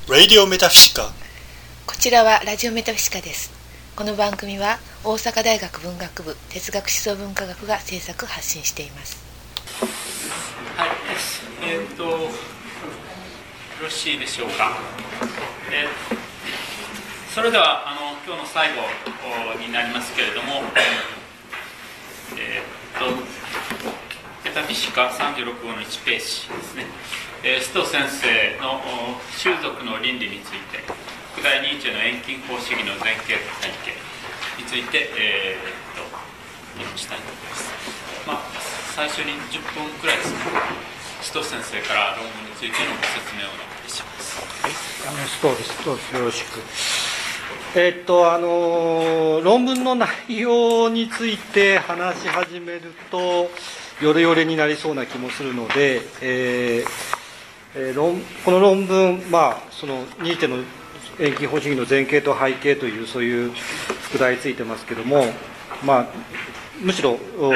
Radio Metaphysica。 こちらはラジオメタフィシカです。この番組は大阪大学文学部哲学思想文化学が制作発信しています。 はい、よろしいでしょうか。それでは今日の最後になりますけれども、メタフィシカ36号の1ページですね。須藤先生の習俗の倫理について、副題ニーチェの遠近法主義の前景と背景について、議論したいと思います。最初に10分くらいですね、須藤先生から論文についてのご説明をお願いします。 はい、須藤です。よろしく。論文の内容について話し始めるとヨレヨレになりそうな気もするので、この論文、そのニーチェの遠近法主義の前景と背景というそういう副題ついてますけども、むしろ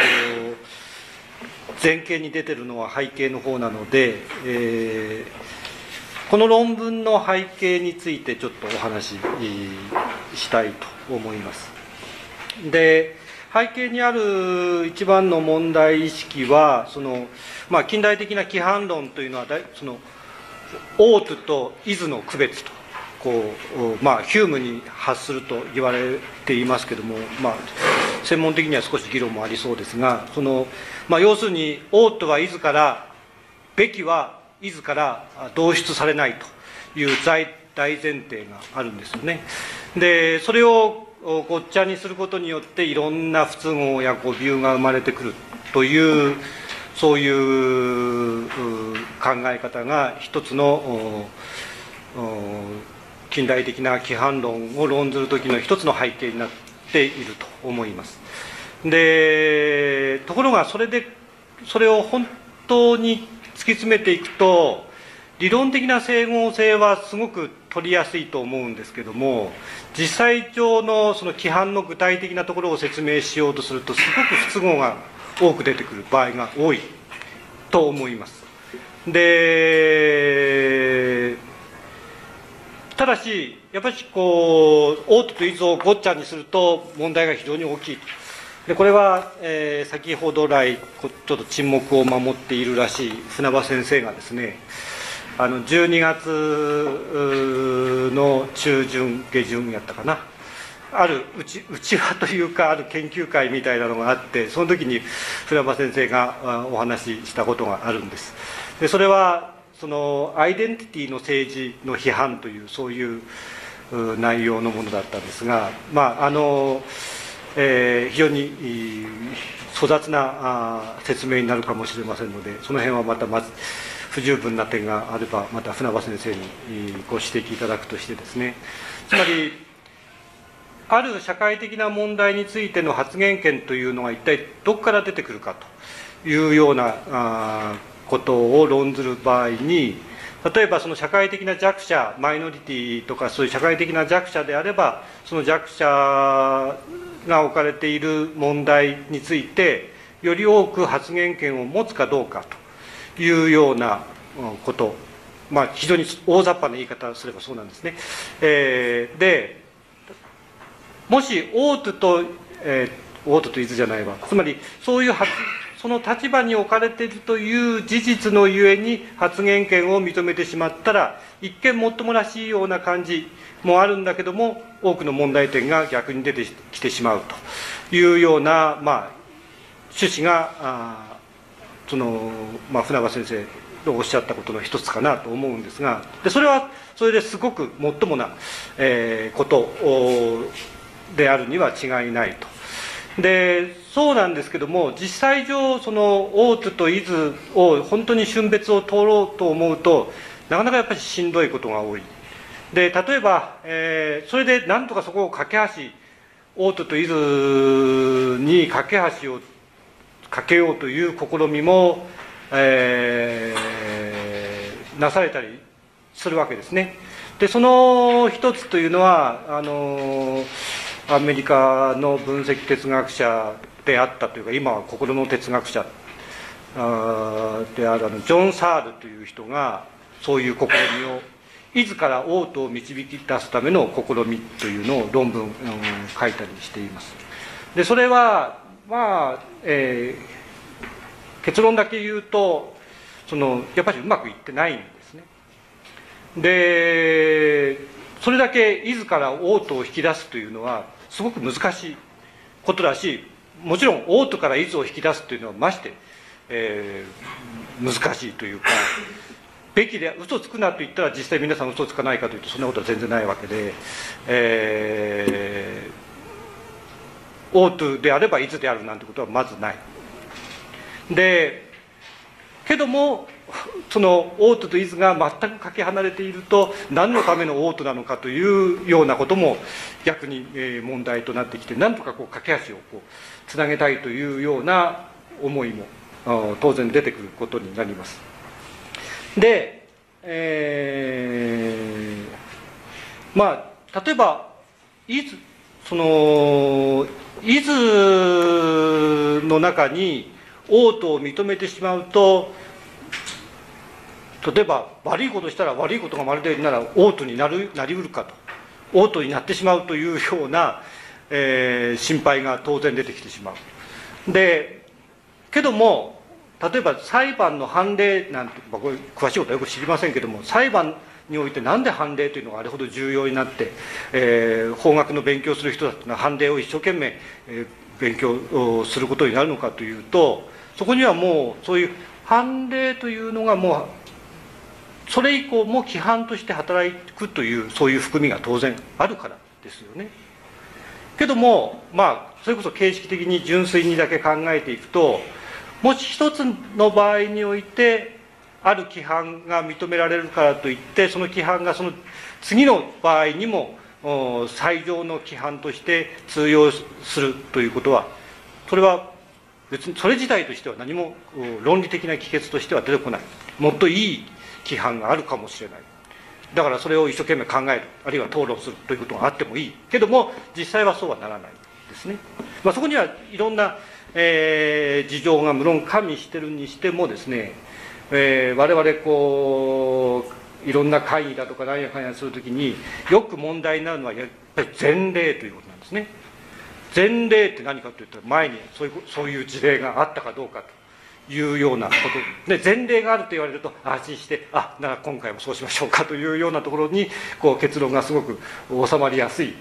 前景に出てるのは背景の方なので、この論文の背景についてちょっとお話ししたいと思います。で、背景にある一番の問題意識は近代的な規範論というのはオートとイズの区別とヒュームに発すると言われていますけども、専門的には少し議論もありそうですが、要するにオートはイズからべきはイズから導出されないという大前提があるんですよね。でそれをごっちゃにすることによっていろんな不都合や誤謬が生まれてくるというそういう考え方が一つの近代的な規範論を論ずる時の一つの背景になっていると思います。でところがそれを本当に突き詰めていくと理論的な整合性はすごく取りやすいと思うんですけども、実際上のその規範の具体的なところを説明しようとするとすごく不都合が多く出てくる場合が多いと思います。でただしやっぱりオートとイズをごっちゃにすると問題が非常に大きいと。でこれは、先ほど来ちょっと沈黙を守っているらしい船場先生がですね、12月の中旬下旬やったかな、ある内輪というかある研究会みたいなのがあって、その時に船場先生がお話ししたことがあるんです。でそれはアイデンティティの政治の批判というそういう内容のものだったんですが、非常に粗雑な説明になるかもしれませんので、その辺はまず不十分な点があればまた船場先生にご指摘いただくとしてですね、つまりある社会的な問題についての発言権というのが一体どこから出てくるかというようなことを論ずる場合に、例えばその社会的な弱者マイノリティとかそういう社会的な弱者であれば、その弱者が置かれている問題についてより多く発言権を持つかどうかというようなこと、非常に大雑把な言い方をすればそうなんですね。でもしオートとイズじゃないわ、つまりそういうその立場に置かれているという事実のゆえに発言権を認めてしまったら、一見もっともらしいような感じもあるんだけども、多くの問題点が逆に出てきてしまうというような、趣旨が船場先生のおっしゃったことの一つかなと思うんですが、それはそれですごくもっともな、ことであるには違いないと。でそうなんですけども、実際上オートとイズを本当に瞬別を通ろうと思うとなかなかやっぱりしんどいことが多い。で例えば、それでなんとかそこを架け橋、オートとイズに架け橋を架けようという試みも、なされたりするわけですね。でその一つというのはアメリカの分析哲学者であったというか、今は心の哲学者であるジョン・サールという人がそういう試みを isからオートを導き出すための試みというのを論文、書いたりしています。でそれは結論だけ言うとやっぱりうまくいってないんですね。でそれだけisからオートを引き出すというのはすごく難しいことだし、もちろんオートからisを引き出すというのはまして、難しいというか、べきで嘘つくなと言ったら実際皆さん嘘つかないかというとそんなことは全然ないわけで、オートであればisであるなんてことはまずない。でけどもそのオートとisが全くかけ離れていると何のためのオートなのかというようなことも逆に問題となってきて、何とか架け橋をつなげたいというような思いも当然出てくることになります。で、例えばisの中にオートを認めてしまうと、例えば悪いことしたら悪いことがまるでならオートになりうるかと、オートになってしまうというような、心配が当然出てきてしまう。でけども例えば裁判の判例なんて、これ詳しいことはよく知りませんけども、裁判においてなんで判例というのがあれほど重要になって、法学の勉強する人たちが判例を一生懸命、勉強することになるのかというと、そこにはもうそういう判例というのがもうそれ以降も規範として働くというそういう含みが当然あるからですよね。けどもそれこそ形式的に純粋にだけ考えていくと、もし一つの場合においてある規範が認められるからといってその規範がその次の場合にも最上の規範として通用するということは、それは別にそれ自体としては何も論理的な帰結としては出てこない。もっといい規範があるかもしれない。だからそれを一生懸命考える、あるいは討論するということがあってもいいけども、実際はそうはならないですね。そこにはいろんな、事情が無論加味してるにしてもですね、我々いろんな会議だとか何やかんやするときによく問題になるのはやっぱり前例ということなんですね。前例って何かというと、前にそういう事例があったかどうかというようなことで、前例があると言われると安心して、なら今回もそうしましょうかというようなところに結論がすごく収まりやすい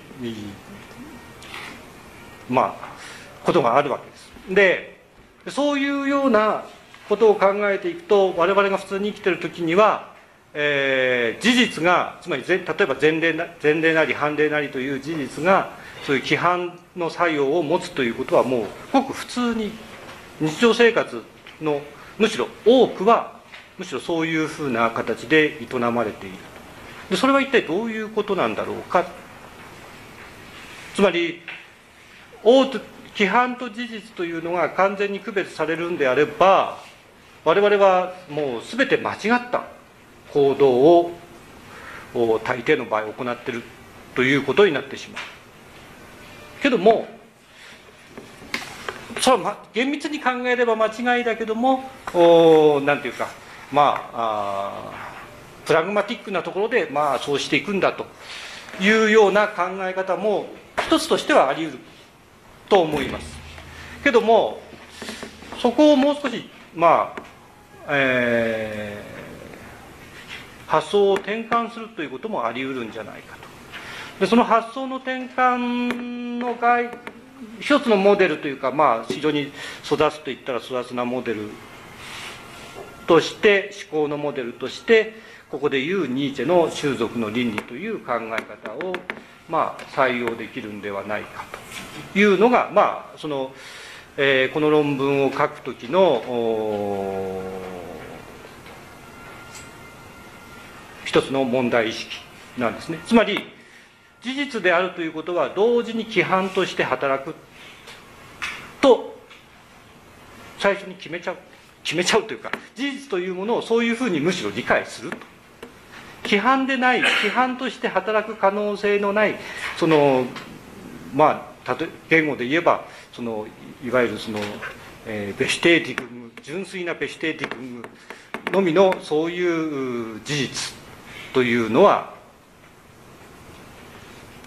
ことがあるわけです。でそういうようなことを考えていくと、我々が普通に生きている時には、事実がつまり例えば前例なり判例なりという事実がそういう規範の作用を持つということはもうごく普通に日常生活のむしろ多くはむしろそういうふうな形で営まれている。でそれは一体どういうことなんだろうか。つまり規範と事実というのが完全に区別されるんであれば、我々はもう全て間違った行動を大抵の場合行っているということになってしまう。けどもそれは厳密に考えれば間違いだけども、なんていうかプラグマティックなところでそうしていくんだというような考え方も一つとしてはあり得ると思います。けどもそこをもう少し発想を転換するということもあり得るんじゃないかと。でその発想の転換の一つのモデルというか、非常に育つといったら育つなモデルとして、思考のモデルとしてここでいうニーチェの習俗の倫理という考え方を採用できるんではないかというのが、この論文を書くときの一つの問題意識なんですね。つまり事実であるということは同時に規範として働くと最初に決めちゃうというか、事実というものをそういうふうにむしろ理解すると。規範でない、規範として働く可能性のない言語で言えばいわゆるベシュテーティクム、純粋なベシュテーティクムのみのそういう事実というのは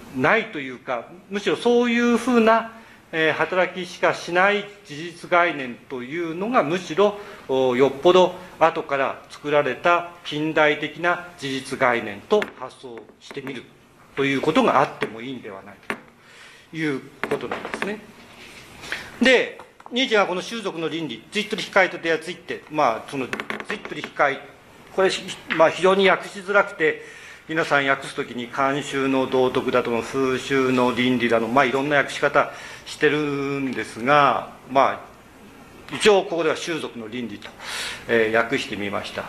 ないというか、むしろそういうふうな働きしかしない事実概念というのがむしろよっぽど後から作られた近代的な事実概念と発想してみるということがあってもいいんではないかということなんですね。で、ニーチェがこの習俗の倫理、ツイットリヒカイトでやついって、そのツイットリヒカイ、これ、非常に訳しづらくて、皆さん訳すときに慣習の道徳だとの風習の倫理だの、いろんな訳し方してるんですが、一応ここでは習俗の倫理と、訳してみました。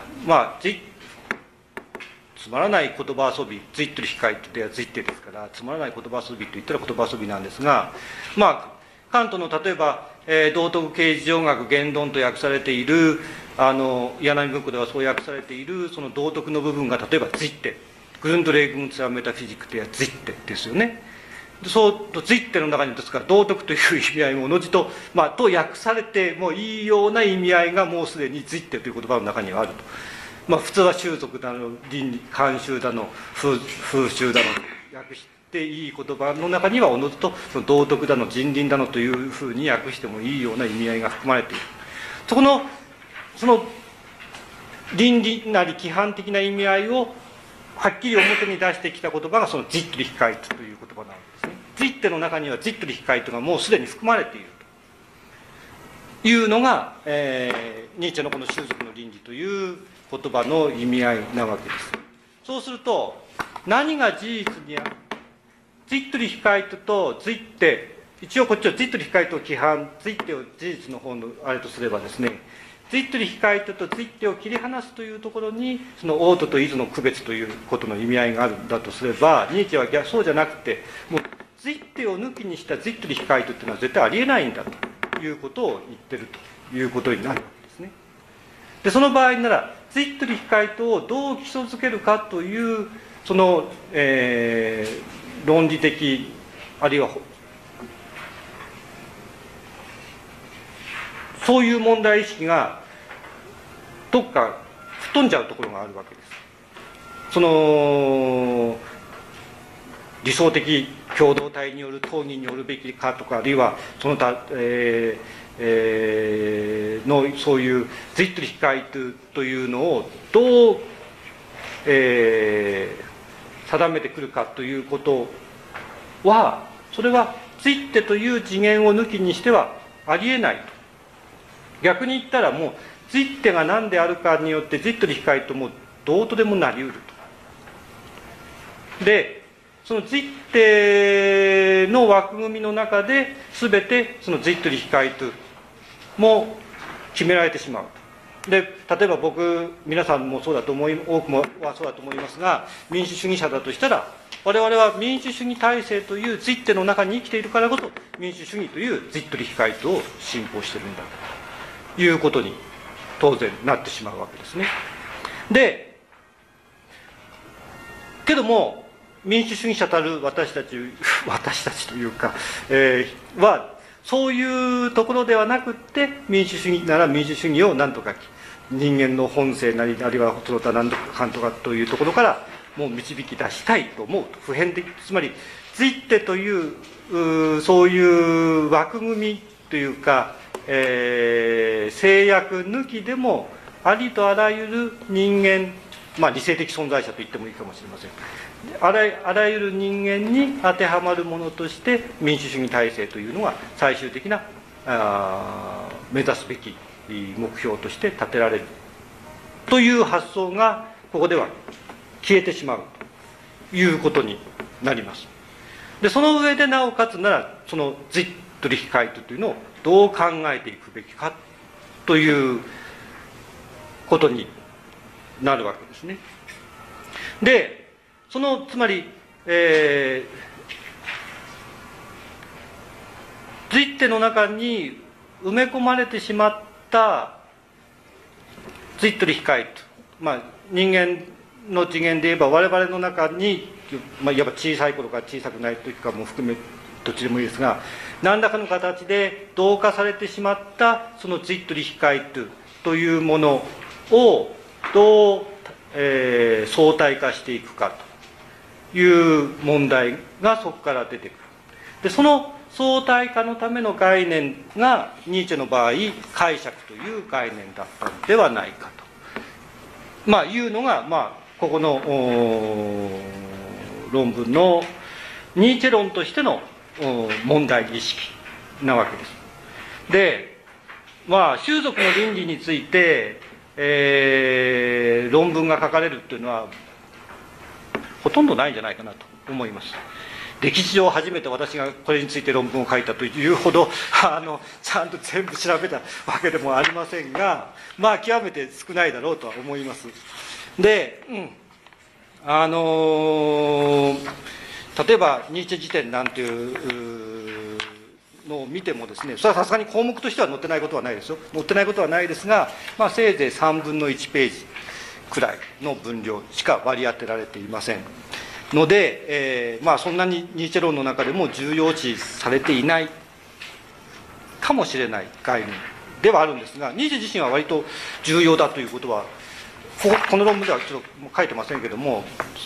つまらない言葉遊び、ツイットリヒカイトではツイッテですから、つまらない言葉遊びと言ったら言葉遊びなんですが、カントの例えば、道徳啓示上学言論と訳されている、柳波文庫ではそう訳されている、その道徳の部分が例えばツイッテ、グルンドレイグンツアメタフィジックというツイッテですよね。そうツイッテの中にですから道徳という意味合いもおのずと、と訳されてもいいような意味合いがもうすでにツイッテという言葉の中にはあると。普通は習俗だの倫理慣習だの風習だの訳していい言葉の中にはおのずとその道徳だの人倫だのというふうに訳してもいいような意味合いが含まれている。その倫理なり規範的な意味合いをはっきり表に出してきた言葉がそのジットリヒカイトという言葉なんですね。ジッテの中にはジットリヒカイトがもうすでに含まれているというのが、ニーチェのこの習俗の倫理という言葉の意味合いなわけです。そうすると何が事実にある、ジットリヒカイトとジッテ、一応こっちはジットリヒカイトを規範、ジッテを事実の方のあれとすればですね、ツイットリヒカイトとツイッテを切り離すというところにそのオートとイズの区別ということの意味合いがあるんだとすれば、ニーチェはそうじゃなくて、もうツイッテを抜きにしたツイットリヒカイトっていうのは絶対ありえないんだということを言ってるということになるわけですね。でその場合ならツイットリヒカイトをどう基礎づけるかというその、論理的あるいはそういう問題意識がどっか吹っ飛んじゃうところがあるわけです。その理想的共同体による討議によるべきかとか、あるいはその他、のそういうツイットリヒカイトというのをどう、定めてくるかということは、それはツイッテという次元を抜きにしてはありえないと。逆に言ったらもうツイッテが何であるかによってツイットリヒカイトもどうとでもなりうると。でそのツイッテの枠組みの中で全てそのツイットリヒカイトも決められてしまうと。で例えば皆さんもそうだと多くはそうだと思いますが、民主主義者だとしたら我々は民主主義体制というツイッテの中に生きているからこそ民主主義というツイットリヒカイトを信奉しているんだということに当然なってしまうわけですね。でけども民主主義者たる私たちというか、はそういうところではなくって、民主主義なら民主主義を何とか人間の本性なり、あるいはその他何とかかんとかというところからもう導き出したいと思うと。普遍的、つまりツイッテというそういう枠組みというか、制約抜きでもありとあらゆる人間、理性的存在者と言ってもいいかもしれません。あらゆる人間に当てはまるものとして民主主義体制というのが最終的な目指すべき目標として立てられるという発想がここでは消えてしまうということになります。でその上でなおかつならそのツイットリヒカイトというのをどう考えていくべきかということになるわけですね。でつまり、ツイッテの中に埋め込まれてしまったツイットリヒカイト、人間の次元で言えば我々の中に、いわば小さい頃から小さくない時かも含めどっちでもいいですが、何らかの形で同化されてしまったそのツイットリヒカイトというものをどう、相対化していくかいう問題がそこから出てくる。でその相対化のための概念がニーチェの場合解釈という概念だったのではないかと、いうのが、ここの論文のニーチェ論としての問題意識なわけです。で、習俗の倫理について、論文が書かれるっていうのはほとんどないんじゃないかなと思います。歴史上初めて私がこれについて論文を書いたというほどちゃんと全部調べたわけでもありませんが、極めて少ないだろうとは思います。で、例えばニーチェ辞典なんていうのを見てもですね、それはさすがに項目としては載ってないことはないですよ。載ってないことはないですが、せいぜい3分の1ページくらいの分量しか割り当てられていませんので、そんなにニーチェ論の中でも重要視されていないかもしれない概念ではあるんですが、ニーチェ自身は割と重要だということはこの論文ではちょっと書いてませんけども、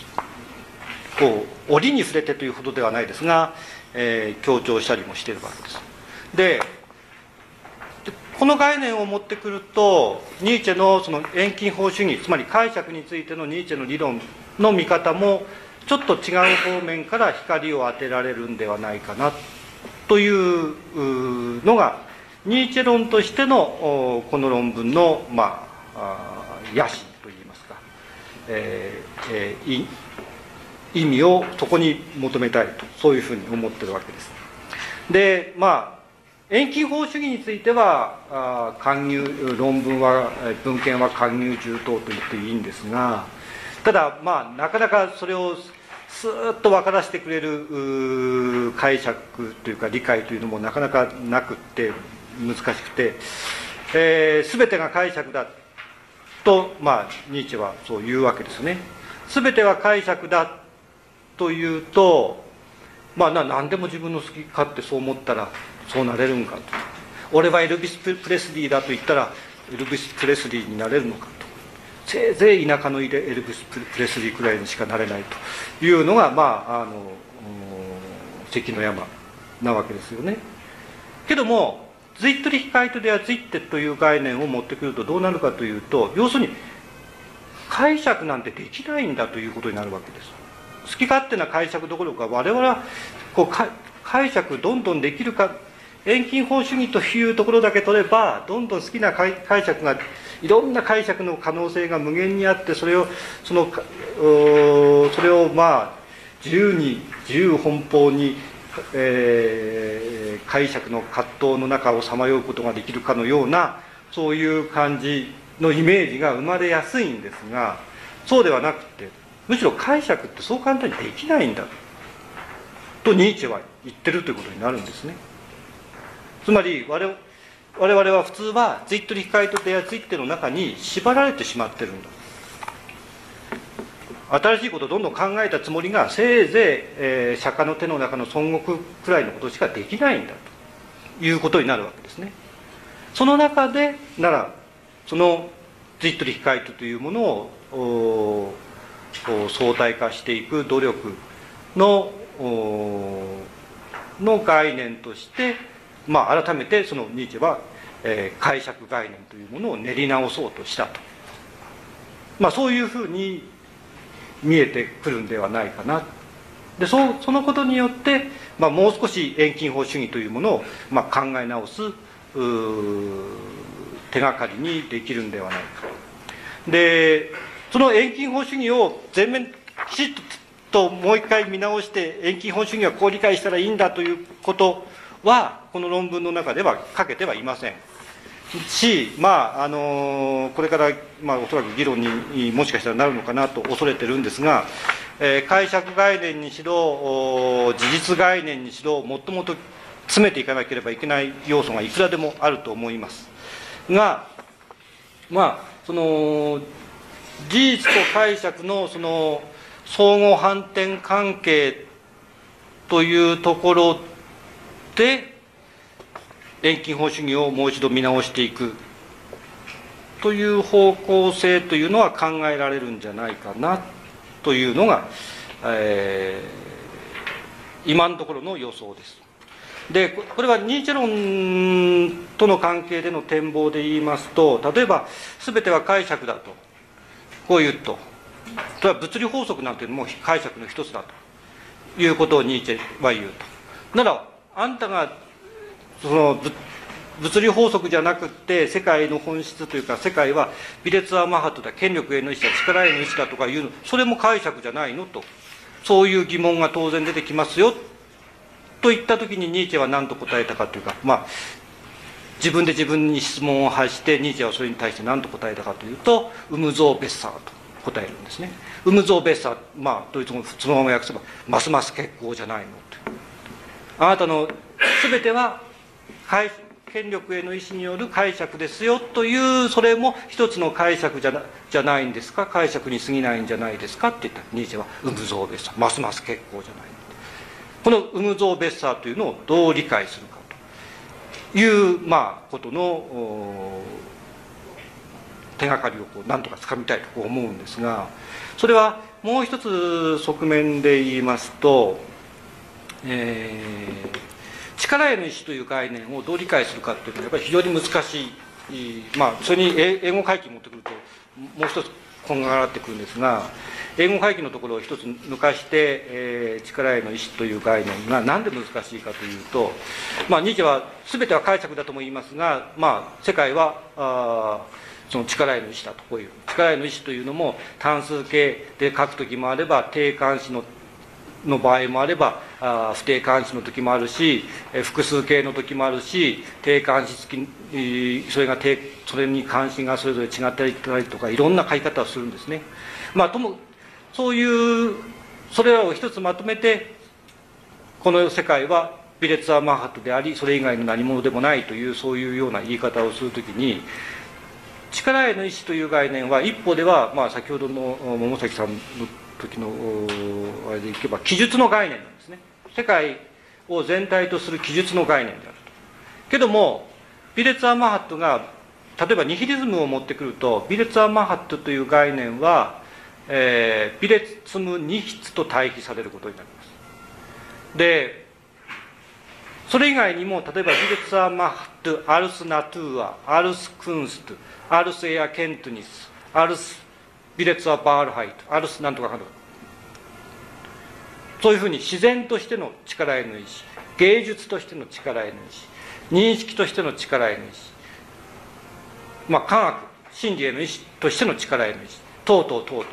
折に触れてというほどではないですが、強調したりもしているわけです。でこの概念を持ってくると、ニーチェのその遠近法主義、つまり解釈についてのニーチェの理論の見方もちょっと違う方面から光を当てられるんではないかなというのがニーチェ論としてのこの論文の野心といいますか、意味をそこに求めたいと、そういうふうに思ってるわけです。で遠近法主義については論文は文献は勧入充当と言っていいんですが、ただなかなかそれをスーッと分からせてくれる解釈というか理解というのもなかなかなくって難しくて、全てが解釈だとニーチェはそう言うわけですね。全ては解釈だというと、何でも自分の好き勝手そう思ったらそうなれるんかと、俺はエルビス・プレスリーだと言ったらエルビス・プレスリーになれるのかと、せいぜい田舎のエルビス・プレスリーくらいにしかなれないというのが関の山なわけですよね。けどもズイットリヒカイトではズイッテという概念を持ってくるとどうなるかというと、要するに解釈なんてできないんだということになるわけです。好き勝手な解釈どころか、我々は解釈どんどんできるか、遠近法主義というところだけ取ればどんどん好きな解釈が、いろんな解釈の可能性が無限にあって、それを自由に自由奔放に、解釈の葛藤の中をさまようことができるかのような、そういう感じのイメージが生まれやすいんですが、そうではなくて、むしろ解釈ってそう簡単にできないんだとニーチェは言ってるということになるんですね。つまり我々は普通はズイットリヒカイトデアズイッテの中に縛られてしまってるんだ。新しいことをどんどん考えたつもりが、せいぜい、釈迦の手の中の孫悟空くらいのことしかできないんだということになるわけですね。その中でならそのズイットリヒカイトというものを相対化していく努力の概念として、改めてそのニーチェは、解釈概念というものを練り直そうとしたと、そういうふうに見えてくるんではないかな。でそのことによって、もう少し遠近法主義というものを、考え直す手がかりにできるんではないか。でその遠近法主義を全面きちっともう一回見直して、遠近法主義はこう理解したらいいんだということはこの論文の中では書けてはいませんし、これから、おそらく議論にもしかしたらなるのかなと恐れてるんですが、解釈概念にしろ事実概念にしろ、もっともっと詰めていかなければいけない要素がいくらでもあると思いますが、その事実と解釈のその相互反転関係というところで遠近法主義をもう一度見直していくという方向性というのは考えられるんじゃないかなというのが今のところの予想です。でこれはニーチェ論との関係での展望で言いますと、例えば全ては解釈だとこう言うと、例えば物理法則なんていうのも解釈の一つだということをニーチェは言うと。ならあんたがその物理法則じゃなくって世界の本質というか、世界はビレツアマハトだ、権力への意志だ、力への意志だとかいうの、それも解釈じゃないのと、そういう疑問が当然出てきますよと言ったときに、ニーチェは何と答えたかというか、自分で自分に質問を発して、ニーチェはそれに対して何と答えたかというと、ウムゾーベッサーと答えるんですね。ウムゾーベッサー、ドイツ語そのまま訳せばますます結構じゃないのと。あなたの全ては権力への意思による解釈ですよという、それも一つの解釈じゃないんですか、解釈に過ぎないんじゃないですかって言ったら、ニーチェはウムゾーベッサー、ますます結構じゃない。このウムゾーベッサーというのをどう理解するかということの手がかりを何とかつかみたいと思うんですが、それはもう一つ側面で言いますと、力への意志という概念をどう理解するかというのはやっぱり非常に難しい、それに英語回帰を持ってくるともう一つこんがらってくるんですが、英語回帰のところを一つ抜かして、力への意志という概念が何で難しいかというと、ニーチェは全ては解釈だとも言いますが、世界はその力への意志だと、こういう力への意志というのも単数形で書くときもあれば、定冠詞の場合もあれば、不定冠詞の時もあるし、複数形の時もあるし、定冠詞付き、それに関心がそれぞれ違ったりとか、いろんな書き方をするんですね。そういうそれらを一つまとめて、この世界はビレツアマハトであり、それ以外の何者でもないという、そういうような言い方をするときに、力への意志という概念は一方では、先ほどの桃崎さんの時のあれでいけば記述の概念なんですね。世界を全体とする記述の概念であると。けどもビレツアマハットが例えばニヒリズムを持ってくると、ビレツアマハットという概念は、ビレツムニヒツと対比されることになります。でそれ以外にも、例えばビレツアマハット、アルスナトゥア、アルスクンスト、アルスエアケントニス、アルスビレツアバールハイト、アルスなんとかかんとか、そういうふうに自然としての力への意志、芸術としての力への意志、認識としての力への意志、科学真理への意志としての力への意志、等々という、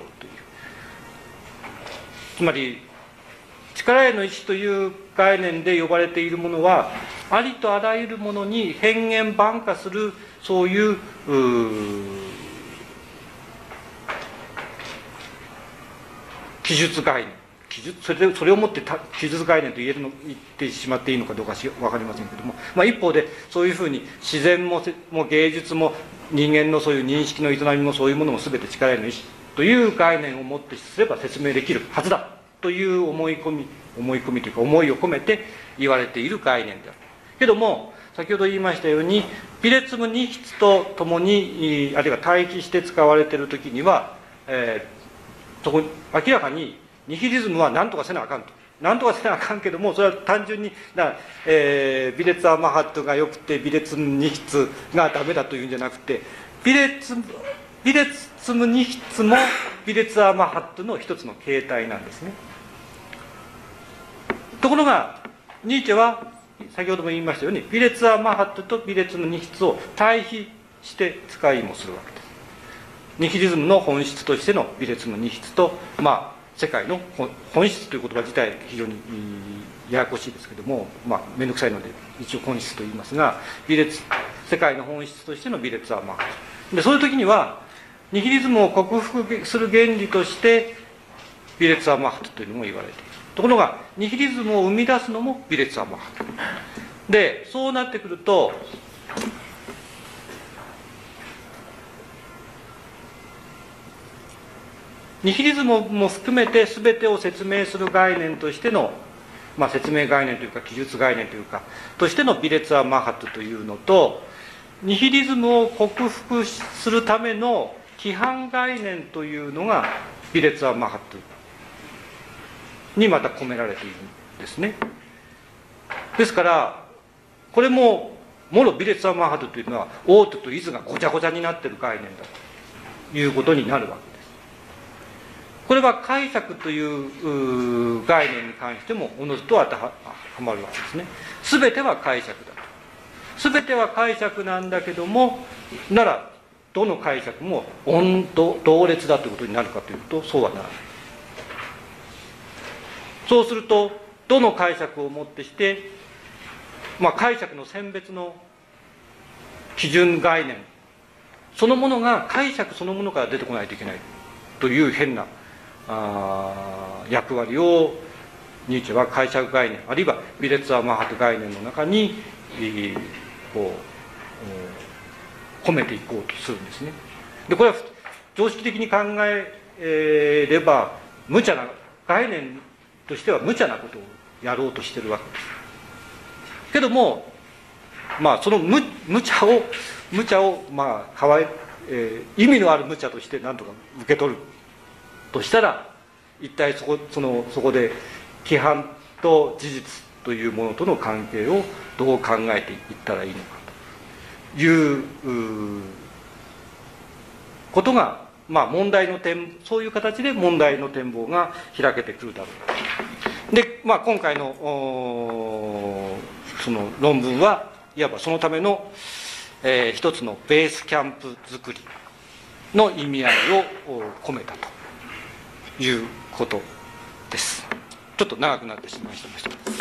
つまり力への意志という概念で呼ばれているものは、ありとあらゆるものに変幻万化する、そういう記述概念、それをもって記述概念と言ってしまっていいのかどうか分かりませんけども、一方でそういうふうに自然も芸術も人間のそういう認識の営みもそういうものも全て力への意志という概念をもってすれば説明できるはずだという思い込みというか思いを込めて言われている概念である。けども先ほど言いましたように、ビレツムニヒツとともにあるいは対比して使われている時には、そこ明らかにニヒリズムは何とかせなあかんと。何とかせなあかんけども、それは単純にビレツアマハットがよくてビレツムニヒツがダメだというんじゃなくて、ビレツムニヒツもビレツアマハットの一つの形態なんですね。ところがニーチェは先ほども言いましたように、ビレツアマハットとビレツムニヒツを対比して使いもするわけです。ニヒリズムの本質としてのビレツムニヒツと、世界の本質という言葉自体非常にややこしいですけども、面倒くさいので一応本質と言いますが、世界の本質としてのビレツアマハットで、そういう時にはニヒリズムを克服する原理としてビレツアマハットというのも言われている。ところがニヒリズムを生み出すのもビレツアマハットで、そうなってくるとニヒリズムも含めて全てを説明する概念としての、説明概念というか記述概念というかとしてのビレツアマハットというのと、ニヒリズムを克服するための規範概念というのがビレツアマハットにまた込められているんですね。ですからこれももろビレツァマハトというのはオートとイズがごちゃごちゃになっている概念だということになるわけです。これは解釈という概念に関してもおのずと当てはまるわけですね。全ては解釈だと。全ては解釈なんだけども、ならどの解釈も同列だということになるかというと、そうはならない。そうするとどの解釈をもってして、解釈の選別の基準概念そのものが解釈そのものから出てこないといけないという変な役割をニーチェは解釈概念あるいはビレツァマハト概念の中に込めていこうとするんですね。でこれは常識的に考えれば無茶な概念としては無茶なことをやろうとしているわけです。けどもその無茶を意味のある無茶として何とか受け取るとしたら、一体そこで規範と事実というものとの関係をどう考えていったらいいのかということが、問題のそういう形で問題の展望が開けてくるだろう。で、今回のその論文はいわばそのための、一つのベースキャンプ作りの意味合いを込めたということです。ちょっと長くなってしまいました。